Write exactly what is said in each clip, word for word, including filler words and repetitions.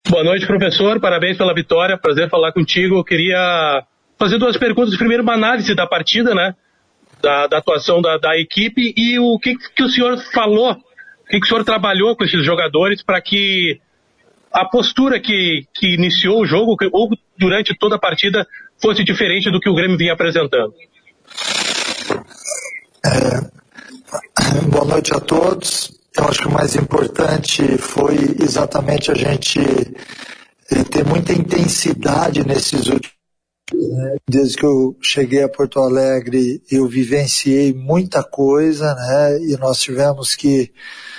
Boa noite, professor. Parabéns pela vitória. Prazer falar contigo. Eu queria fazer duas perguntas. Primeiro, uma análise da partida, né? Da, da atuação da, da equipe e o que, que o senhor falou, o que, que o senhor trabalhou com esses jogadores para que a postura que, que iniciou o jogo ou durante toda a partida fosse diferente do que o Grêmio vinha apresentando. É, boa noite a todos. Eu acho que o mais importante foi exatamente a gente ter muita intensidade nesses últimos dias. Desde que eu cheguei a Porto Alegre, eu vivenciei muita coisa, né? E nós tivemos que,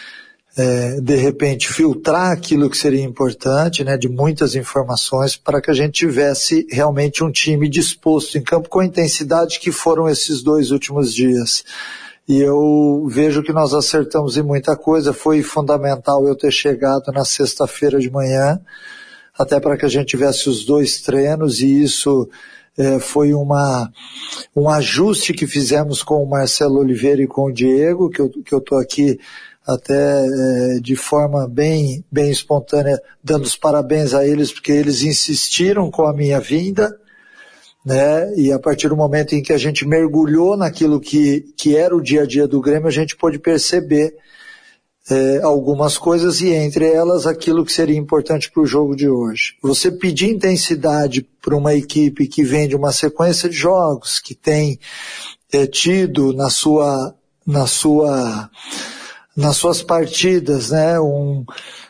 é, de repente, filtrar aquilo que seria importante, né? De muitas informações, para que a gente tivesse realmente um time disposto em campo com a intensidade que foram esses dois últimos dias. E eu vejo que nós acertamos em muita coisa. Foi fundamental eu ter chegado na sexta-feira de manhã, até para que a gente tivesse os dois treinos, e isso eh, foi uma, um ajuste que fizemos com o Marcelo Oliveira e com o Diego, que eu que eu estou aqui até eh, de forma bem, bem espontânea, dando os parabéns a eles, porque eles insistiram com a minha vinda, né? E a partir do momento em que a gente mergulhou naquilo que, que era o dia a dia do Grêmio, a gente pôde perceber é, algumas coisas, e entre elas aquilo que seria importante para o jogo de hoje. Você pedir intensidade para uma equipe que vem de uma sequência de jogos, que tem é, tido na sua, na sua, nas suas partidas, né, um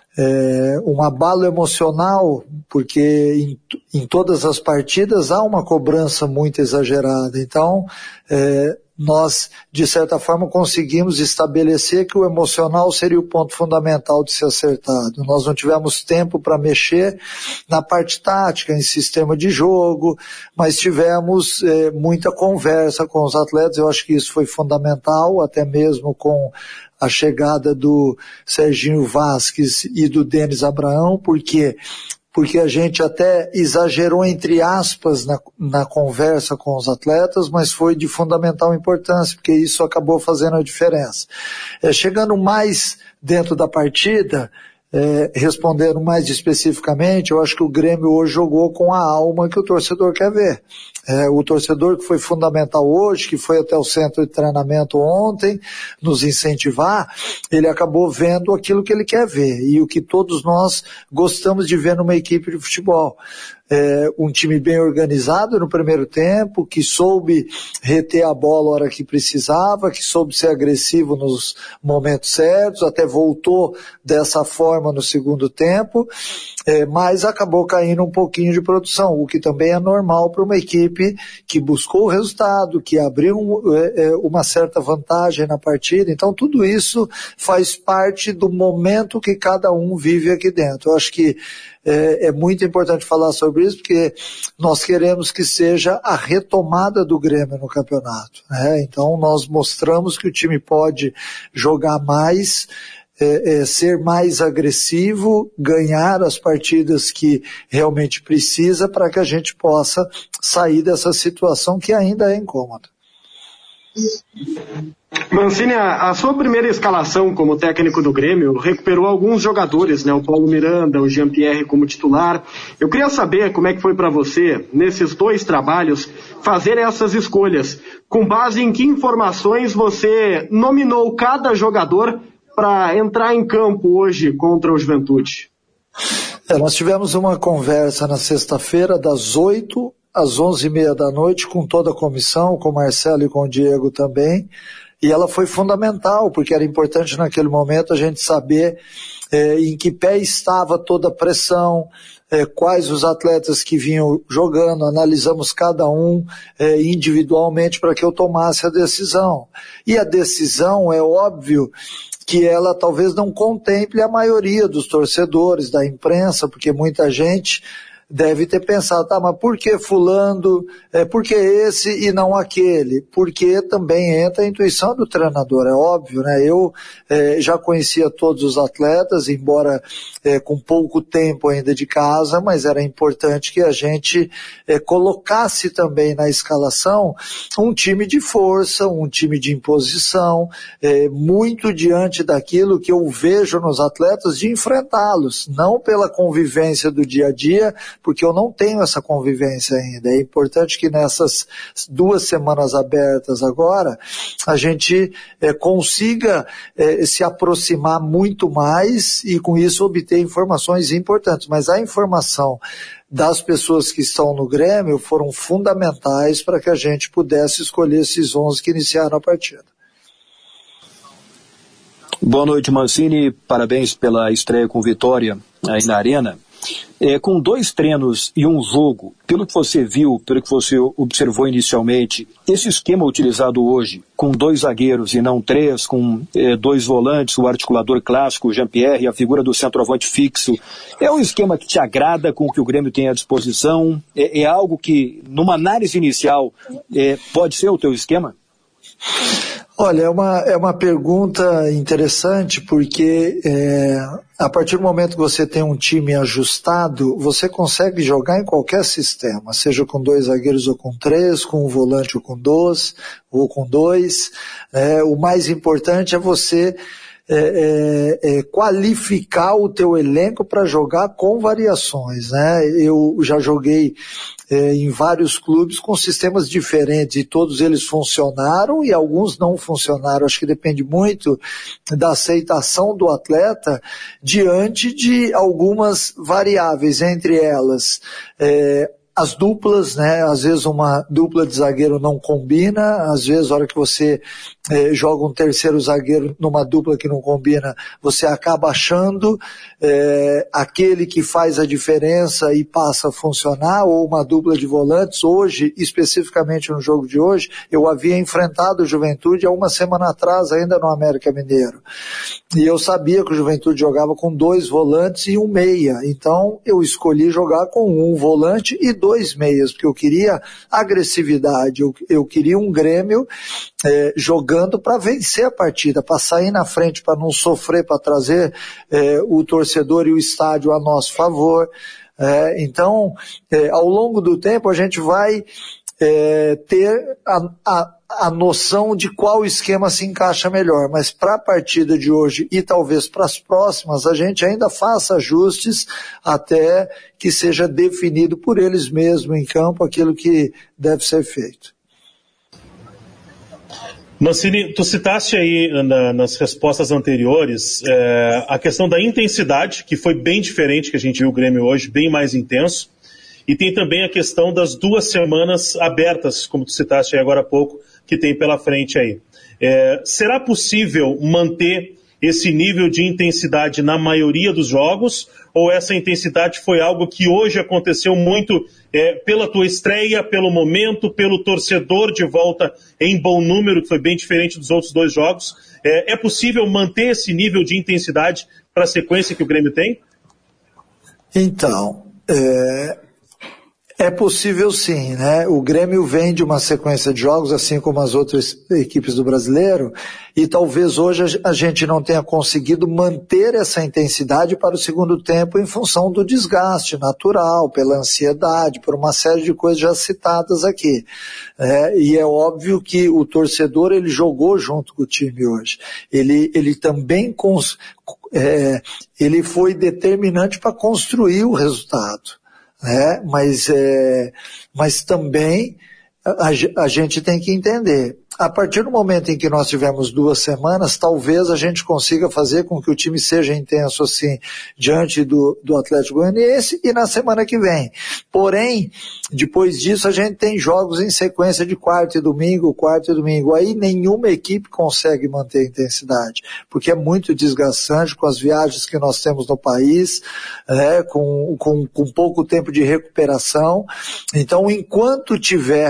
É, um abalo emocional, porque em, em todas as partidas há uma cobrança muito exagerada. Então, é, nós, de certa forma, conseguimos estabelecer que o emocional seria o ponto fundamental de ser acertado. Nós não tivemos tempo para mexer na parte tática, em sistema de jogo, mas tivemos é, muita conversa com os atletas. Eu acho que isso foi fundamental, até mesmo com a chegada do Serginho Vasquez e do Denis Abraão, porque porque a gente até exagerou, entre aspas, na, na conversa com os atletas, mas foi de fundamental importância, porque isso acabou fazendo a diferença. É, chegando mais dentro da partida, é, respondendo mais especificamente, eu acho que o Grêmio hoje jogou com a alma que o torcedor quer ver. É, o torcedor que foi fundamental hoje, que foi até o centro de treinamento ontem, nos incentivar, ele acabou vendo aquilo que ele quer ver, e o que todos nós gostamos de ver numa equipe de futebol. É, um time bem organizado no primeiro tempo, que soube reter a bola a hora que precisava, que soube ser agressivo nos momentos certos, até voltou dessa forma no segundo tempo, é, mas acabou caindo um pouquinho de produção, o que também é normal para uma equipe que buscou o resultado, que abriu um, é, uma certa vantagem na partida. Então tudo isso faz parte do momento que cada um vive aqui dentro. Eu acho que É, é muito importante falar sobre isso, porque nós queremos que seja a retomada do Grêmio no campeonato, né? Então nós mostramos que o time pode jogar mais, é, é, ser mais agressivo, ganhar as partidas que realmente precisa, para que a gente possa sair dessa situação que ainda é incômoda. Mancini, a sua primeira escalação como técnico do Grêmio recuperou alguns jogadores, né? O Paulo Miranda, o Jean-Pierre como titular. Eu queria saber como é que foi para você, nesses dois trabalhos, fazer essas escolhas. Com base em que informações você nominou cada jogador para entrar em campo hoje contra o Juventude? É, nós tivemos uma conversa na sexta-feira, das oito às onze e meia da noite, com toda a comissão, com o Marcelo e com o Diego também, e ela foi fundamental, porque era importante naquele momento a gente saber é, em que pé estava toda a pressão, é, quais os atletas que vinham jogando, analisamos cada um é, individualmente para que eu tomasse a decisão. E a decisão, é óbvio que ela talvez não contemple a maioria dos torcedores, da imprensa, porque muita gente deve ter pensado, tá, mas por que fulano, é, por que esse e não aquele? Porque também entra a intuição do treinador, é óbvio, né? Eu é, já conhecia todos os atletas, embora é, com pouco tempo ainda de casa, mas era importante que a gente é, colocasse também na escalação um time de força, um time de imposição, é, muito diante daquilo que eu vejo nos atletas de enfrentá-los, não pela convivência do dia a dia, porque eu não tenho essa convivência ainda. É importante que nessas duas semanas abertas agora, a gente é, consiga é, se aproximar muito mais e com isso obter informações importantes. Mas a informação das pessoas que estão no Grêmio foram fundamentais para que a gente pudesse escolher esses onze que iniciaram a partida. Boa noite, Mancini, parabéns pela estreia com vitória aí na Arena. É, com dois treinos e um jogo, pelo que você viu, pelo que você observou inicialmente, esse esquema utilizado hoje, com dois zagueiros e não três, com é, dois volantes, o articulador clássico, o Jean-Pierre, e a figura do centroavante fixo, é um esquema que te agrada com o que o Grêmio tem à disposição? É, é algo que, numa análise inicial, é, pode ser o teu esquema? Olha, é uma, é uma pergunta interessante porque é, a partir do momento que você tem um time ajustado, você consegue jogar em qualquer sistema, seja com dois zagueiros ou com três, com um volante ou com dois, ou com dois. É, o mais importante é você é, é, é, qualificar o teu elenco para jogar com variações, né? Eu já joguei É, em vários clubes com sistemas diferentes e todos eles funcionaram e alguns não funcionaram. Acho que depende muito da aceitação do atleta diante de algumas variáveis, entre elas é, as duplas, né? Às vezes uma dupla de zagueiro não combina, às vezes a hora que você é, joga um terceiro zagueiro numa dupla que não combina, você acaba achando é, aquele que faz a diferença e passa a funcionar, ou uma dupla de volantes. Hoje, especificamente no jogo de hoje, eu havia enfrentado o Juventude há uma semana atrás, ainda no América Mineiro, e eu sabia que o Juventude jogava com dois volantes e um meia, então eu escolhi jogar com um volante e dois dois meias, porque eu queria agressividade, eu, eu queria um Grêmio é, jogando para vencer a partida, para sair na frente, para não sofrer, para trazer é, o torcedor e o estádio a nosso favor. É, então, é, ao longo do tempo, a gente vai é, ter a, a, a noção de qual esquema se encaixa melhor, mas para a partida de hoje e talvez para as próximas, a gente ainda faça ajustes até que seja definido por eles mesmos em campo aquilo que deve ser feito. Mancini, tu citaste aí na, nas respostas anteriores é, a questão da intensidade, que foi bem diferente que a gente viu o Grêmio hoje, bem mais intenso, e tem também a questão das duas semanas abertas, como tu citaste aí agora há pouco, que tem pela frente aí. É, será possível manter esse nível de intensidade na maioria dos jogos, ou essa intensidade foi algo que hoje aconteceu muito é, pela tua estreia, pelo momento, pelo torcedor de volta em bom número, que foi bem diferente dos outros dois jogos? É, é possível manter esse nível de intensidade para a sequência que o Grêmio tem? Então, é... É possível sim, né? O Grêmio vem de uma sequência de jogos, assim como as outras equipes do Brasileiro, e talvez hoje a gente não tenha conseguido manter essa intensidade para o segundo tempo em função do desgaste natural, pela ansiedade, por uma série de coisas já citadas aqui. É, e é óbvio que o torcedor, ele jogou junto com o time hoje. Ele, ele também cons, é, ele foi determinante para construir o resultado. É, mas, é, mas também a, a gente tem que entender, a partir do momento em que nós tivemos duas semanas, talvez a gente consiga fazer com que o time seja intenso assim, diante do, do Atlético Goianiense e na semana que vem. Porém, depois disso a gente tem jogos em sequência de quarta e domingo, quarta e domingo. Aí nenhuma equipe consegue manter a intensidade, porque é muito desgastante com as viagens que nós temos no país, né, com, com, com pouco tempo de recuperação. Então, enquanto tiver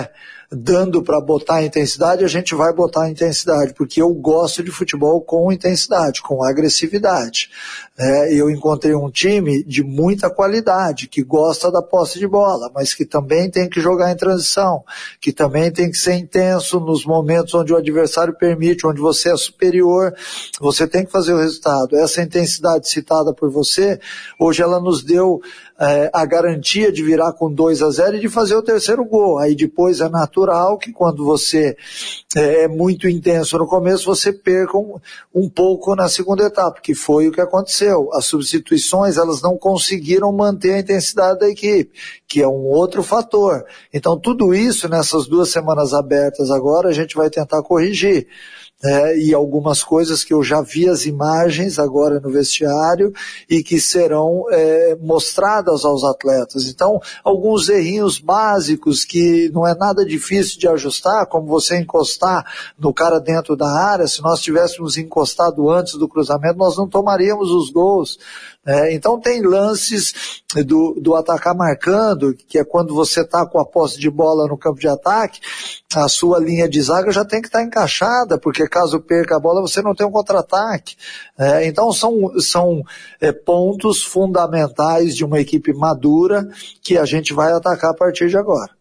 dando para botar intensidade, a gente vai botar intensidade, porque eu gosto de futebol com intensidade, com agressividade. É, eu encontrei um time de muita qualidade, que gosta da posse de bola, mas que também tem que jogar em transição, que também tem que ser intenso nos momentos onde o adversário permite, onde você é superior, você tem que fazer o resultado. Essa intensidade citada por você, hoje ela nos deu é, a garantia de virar com dois a zero e de fazer o terceiro gol. Aí depois é natural que quando você é, é muito intenso no começo, você perca um, um pouco na segunda etapa, que foi o que aconteceu. As substituições, elas não conseguiram manter a intensidade da equipe, que é um outro fator. Então tudo isso nessas duas semanas abertas agora a gente vai tentar corrigir. É, e algumas coisas que eu já vi as imagens agora no vestiário e que serão é, mostradas aos atletas. Então, alguns errinhos básicos que não é nada difícil de ajustar, como você encostar no cara dentro da área. Se nós tivéssemos encostado antes do cruzamento, nós não tomaríamos os gols. É, então tem lances do, do atacar marcando, que é quando você está com a posse de bola no campo de ataque, a sua linha de zaga já tem que estar tá encaixada, porque caso perca a bola você não tem um contra-ataque. É, então são, são é, pontos fundamentais de uma equipe madura que a gente vai atacar a partir de agora.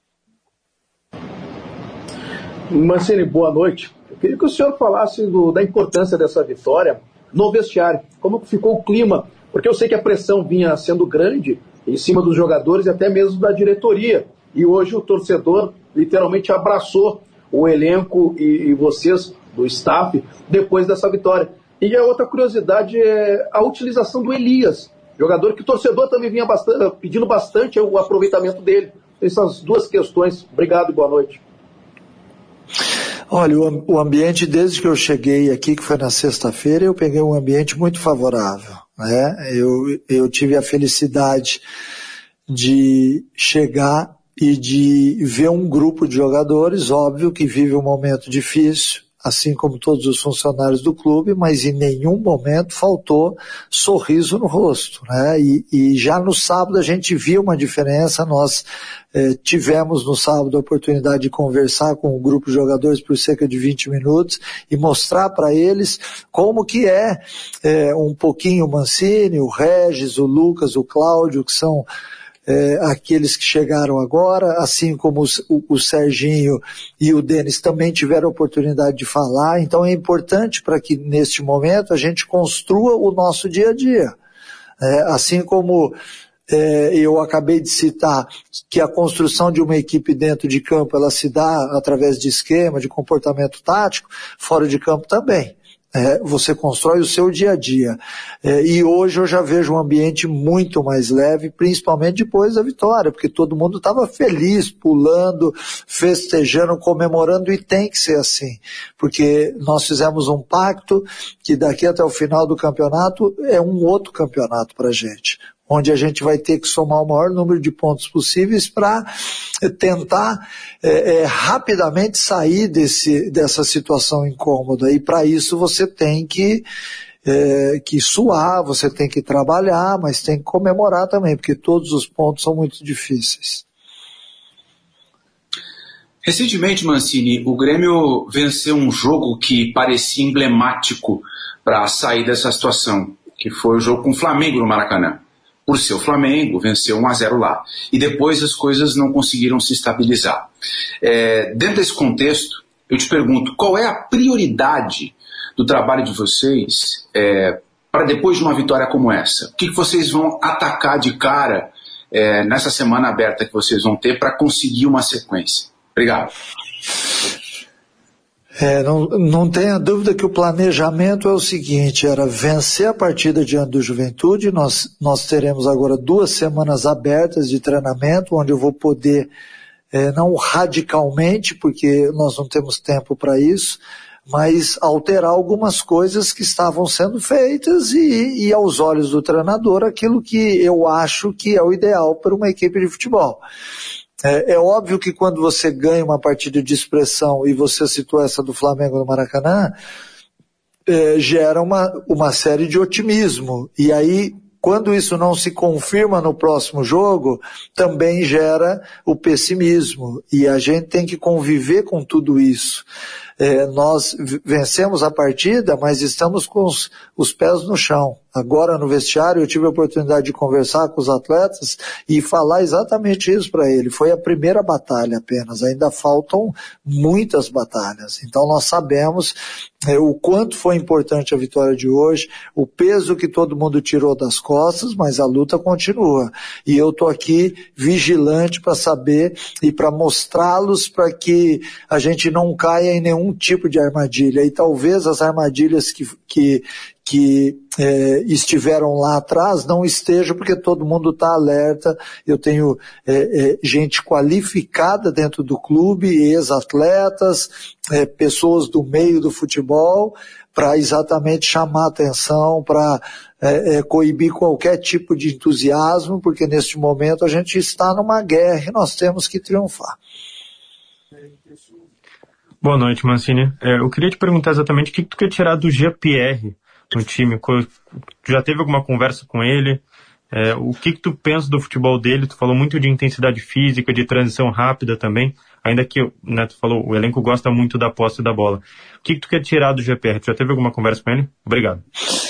Mancini, boa noite. Eu queria que o senhor falasse do, da importância dessa vitória no vestiário. Como ficou o clima? Porque eu sei que a pressão vinha sendo grande em cima dos jogadores e até mesmo da diretoria. E hoje o torcedor literalmente abraçou o elenco e, e vocês, do staff, depois dessa vitória. E a outra curiosidade é a utilização do Elias, jogador que o torcedor também vinha bastante, pedindo bastante o aproveitamento dele. Essas duas questões. Obrigado e boa noite. Olha, o ambiente desde que eu cheguei aqui, que foi na sexta-feira, eu peguei um ambiente muito favorável, né? Eu, eu tive a felicidade de chegar e de ver um grupo de jogadores, óbvio que vive um momento difícil, assim como todos os funcionários do clube, mas em nenhum momento faltou sorriso no rosto, né? E, e já no sábado a gente viu uma diferença. Nós eh, tivemos no sábado a oportunidade de conversar com o grupo de jogadores por cerca de vinte minutos e mostrar para eles como que é eh, um pouquinho o Mancini, o Regis, o Lucas, o Cláudio, que são É, aqueles que chegaram agora, assim como os, o, o Serginho e o Denis também tiveram a oportunidade de falar. Então é importante para que neste momento a gente construa o nosso dia a dia. É, assim como é, eu acabei de citar que a construção de uma equipe dentro de campo ela se dá através de esquema, de comportamento tático, fora de campo também. É, você constrói o seu dia a dia. É, e hoje eu já vejo um ambiente muito mais leve, principalmente depois da vitória, porque todo mundo estava feliz, pulando, festejando, comemorando, e tem que ser assim, porque nós fizemos um pacto que daqui até o final do campeonato é um outro campeonato para a gente, onde a gente vai ter que somar o maior número de pontos possíveis para tentar é, é, rapidamente sair desse, dessa situação incômoda. E para isso você tem que, é, que suar, você tem que trabalhar, mas tem que comemorar também, porque todos os pontos são muito difíceis. Recentemente, Mancini, o Grêmio venceu um jogo que parecia emblemático para sair dessa situação, que foi o jogo com o Flamengo no Maracanã. Por ser o Flamengo, venceu um a zero lá. E depois as coisas não conseguiram se estabilizar. É, dentro desse contexto, eu te pergunto, qual é a prioridade do trabalho de vocês é, para depois de uma vitória como essa? O que, que vocês vão atacar de cara é, nessa semana aberta que vocês vão ter para conseguir uma sequência? Obrigado. É, não, não tenha dúvida que o planejamento é o seguinte, era vencer a partida diante do Juventude. Nós, nós teremos agora duas semanas abertas de treinamento, onde eu vou poder, é, não radicalmente, porque nós não temos tempo para isso, mas alterar algumas coisas que estavam sendo feitas e, e aos olhos do treinador, aquilo que eu acho que é o ideal para uma equipe de futebol. É, é óbvio que quando você ganha uma partida de expressão, e você citou essa do Flamengo no Maracanã, é, gera uma, uma série de otimismo. E aí Quando isso não se confirma no próximo jogo, também gera o pessimismo, e a gente tem que conviver com tudo isso. É, nós vencemos a partida, mas estamos com os, os pés no chão. Agora no vestiário eu tive a oportunidade de conversar com os atletas e falar exatamente isso para ele. Foi a primeira batalha apenas, ainda faltam muitas batalhas. Então nós sabemos é, o quanto foi importante a vitória de hoje, o peso que todo mundo tirou das costas, mas a luta continua. E eu estou aqui vigilante para saber e para mostrá-los para que a gente não caia em nenhum tipo de armadilha. E talvez as armadilhas que, que, que é, estiveram lá atrás não estejam, porque todo mundo está alerta. Eu tenho é, é, gente qualificada dentro do clube, ex-atletas, é, pessoas do meio do futebol, para exatamente chamar atenção, para é, é, coibir qualquer tipo de entusiasmo, porque neste momento a gente está numa guerra e nós temos que triunfar. Boa noite, Mancini. É, eu queria te perguntar exatamente o que tu quer tirar do Jean-Pierre no time. Tu já teve alguma conversa com ele? É, o que, que tu pensa do futebol dele? Tu falou muito de intensidade física, de transição rápida também, ainda que, né, tu falou, o elenco gosta muito da posse da bola. O que, que tu quer tirar do Jean-Pierre? Tu já teve alguma conversa com ele? Obrigado.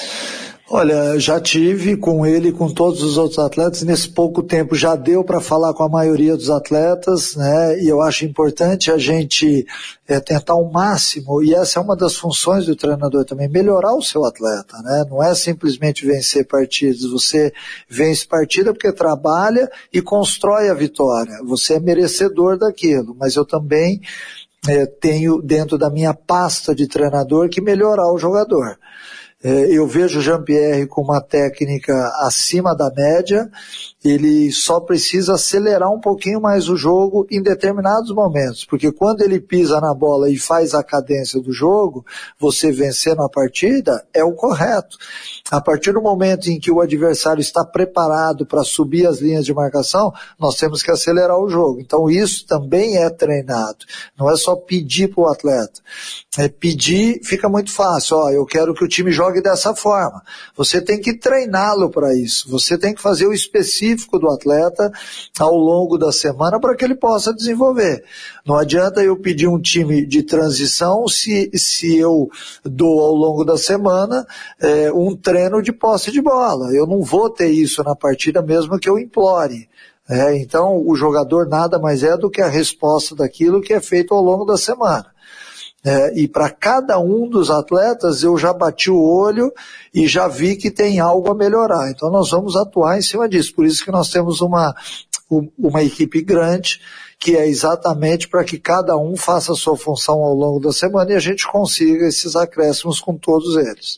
Olha, já tive com ele e com todos os outros atletas. Nesse pouco tempo já deu para falar com a maioria dos atletas, né? E eu acho importante a gente é, tentar o máximo, e essa é uma das funções do treinador também, melhorar o seu atleta, né? Não é simplesmente vencer partidas, você vence partida porque trabalha e constrói a vitória, você é merecedor daquilo, mas eu também é, tenho dentro da minha pasta de treinador que melhorar o jogador. Eu vejo o Jean-Pierre com uma técnica acima da média, ele só precisa acelerar um pouquinho mais o jogo em determinados momentos, porque quando ele pisa na bola e faz a cadência do jogo, você vencendo a partida é o correto. A partir do momento em que o adversário está preparado para subir as linhas de marcação, nós temos que acelerar o jogo. Então isso também é treinado, não é só pedir para o atleta. É pedir fica muito fácil, ó, eu quero que o time jogue dessa forma. Você tem que treiná-lo para isso, você tem que fazer o específico do atleta ao longo da semana para que ele possa desenvolver. Não adianta eu pedir um time de transição se, se eu dou ao longo da semana é, um treino de posse de bola. Eu não vou ter isso na partida mesmo que eu implore. É, então o jogador nada mais é do que a resposta daquilo que é feito ao longo da semana. É, e para cada um dos atletas eu já bati o olho e já vi que tem algo a melhorar. Então nós vamos atuar em cima disso. Por isso que nós temos uma, uma equipe grande, que é exatamente para que cada um faça a sua função ao longo da semana e a gente consiga esses acréscimos com todos eles.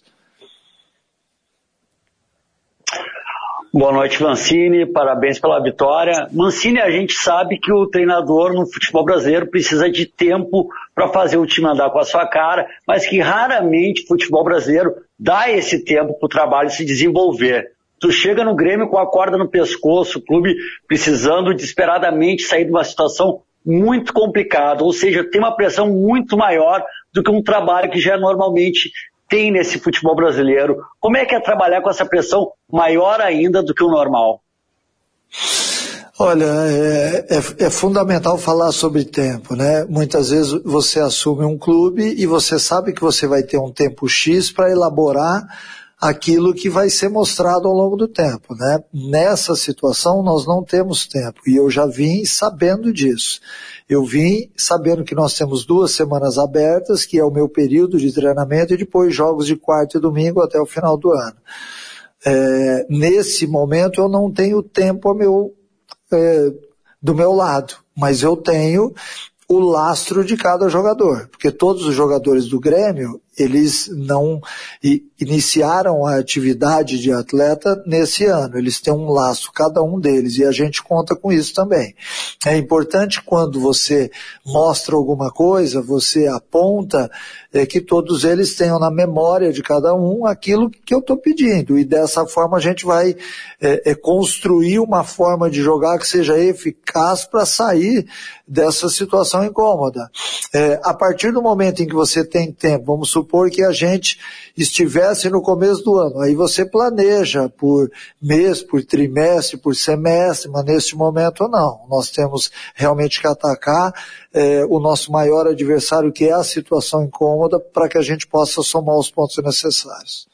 Boa noite, Mancini, parabéns pela vitória. Mancini, a gente sabe que o treinador no futebol brasileiro precisa de tempo para fazer o time andar com a sua cara, mas que raramente o futebol brasileiro dá esse tempo para o trabalho se desenvolver. Tu chega no Grêmio com a corda no pescoço, o clube precisando desesperadamente sair de uma situação muito complicada, ou seja, tem uma pressão muito maior do que um trabalho que já normalmente tem nesse futebol brasileiro. Como é que é trabalhar com essa pressão maior ainda do que o normal? Olha, é, é, é fundamental falar sobre tempo, né? Muitas vezes você assume um clube e você sabe que você vai ter um tempo X para elaborar aquilo que vai ser mostrado ao longo do tempo, né? Nessa situação nós não temos tempo, e eu já vim sabendo disso. Eu vim sabendo que nós temos duas semanas abertas, que é o meu período de treinamento, e depois jogos de quarta e domingo até o final do ano. É, nesse momento eu não tenho tempo ao meu, é, do meu lado, mas eu tenho o lastro de cada jogador, porque todos os jogadores do Grêmio, eles não iniciaram a atividade de atleta nesse ano, eles têm um laço, cada um deles, e a gente conta com isso também. É importante quando você mostra alguma coisa, você aponta, é, que todos eles tenham na memória de cada um aquilo que eu estou pedindo, e dessa forma a gente vai é, é, construir uma forma de jogar que seja eficaz para sair dessa situação incômoda. É, a partir do momento em que você tem tempo, vamos supor, supor que a gente estivesse no começo do ano. Aí você planeja por mês, por trimestre, por semestre, mas nesse momento não. Nós temos realmente que atacar é, o nosso maior adversário, que é a situação incômoda, para que a gente possa somar os pontos necessários.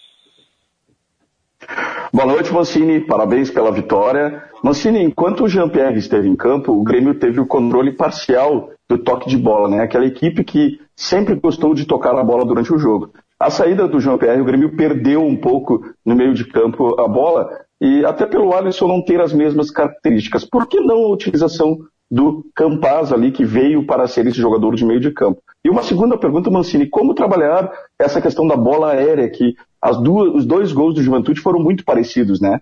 Boa noite, Mancini. Parabéns pela vitória. Mancini, enquanto o Jean-Pierre esteve em campo, o Grêmio teve o controle parcial do toque de bola, né? Aquela equipe que sempre gostou de tocar a bola durante o jogo. A saída do Jean-Pierre, o Grêmio perdeu um pouco no meio de campo a bola, e até pelo Alisson não ter as mesmas características. Por que não a utilização do Campaz ali, que veio para ser esse jogador de meio de campo? E uma segunda pergunta, Mancini, como trabalhar essa questão da bola aérea, que as duas, os dois gols do Juventude foram muito parecidos, né?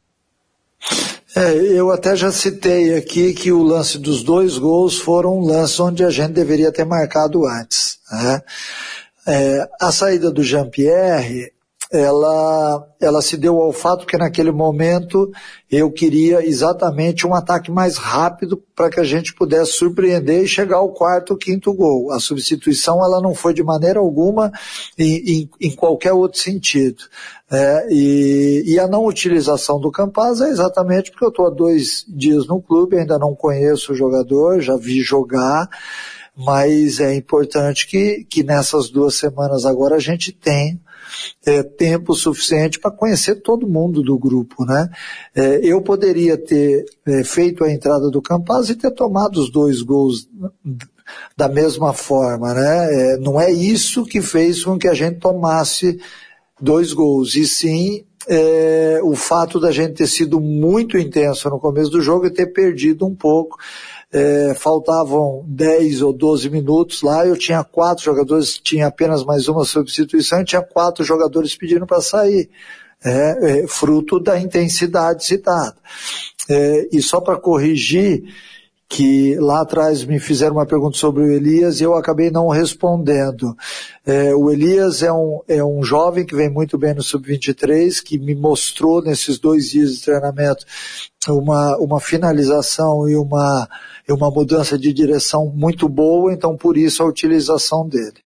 É, eu até já citei aqui que o lance dos dois gols foram um lance onde a gente deveria ter marcado antes, né? É, a saída do Jean-Pierre, ela, ela se deu ao fato que naquele momento eu queria exatamente um ataque mais rápido para que a gente pudesse surpreender e chegar ao quarto ou quinto gol. A substituição ela não foi de maneira alguma em, em, em qualquer outro sentido. É, e, e a não utilização do Campaz é exatamente porque eu estou há dois dias no clube, ainda não conheço o jogador, já vi jogar, mas é importante que, que nessas duas semanas agora a gente tenha é, tempo suficiente para conhecer todo mundo do grupo, né? É, eu poderia ter é, feito a entrada do Campaz e ter tomado os dois gols da mesma forma, né? É, não é isso que fez com que a gente tomasse dois gols, e sim é, o fato da gente ter sido muito intenso no começo do jogo e ter perdido um pouco. É, faltavam dez ou doze minutos lá, eu tinha quatro jogadores, tinha apenas mais uma substituição, e tinha quatro jogadores pedindo para sair, é, é, fruto da intensidade citada. É, e só para corrigir, que lá atrás me fizeram uma pergunta sobre o Elias e eu acabei não respondendo. É, o Elias é um, é um jovem que vem muito bem no sub vinte e três, que me mostrou nesses dois dias de treinamento uma, uma finalização e uma, uma mudança de direção muito boa, então por isso a utilização dele.